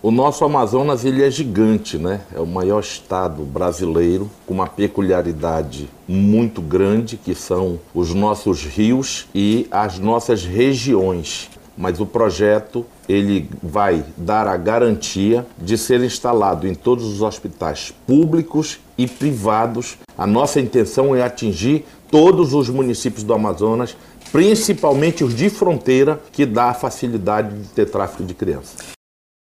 O nosso Amazonas ele é gigante, né? É o maior estado brasileiro, com uma peculiaridade muito grande, que são os nossos rios e as nossas regiões. Mas o projeto ele vai dar a garantia de ser instalado em todos os hospitais públicos e privados. A nossa intenção é atingir todos os municípios do Amazonas, principalmente os de fronteira, que dá a facilidade de ter tráfico de crianças.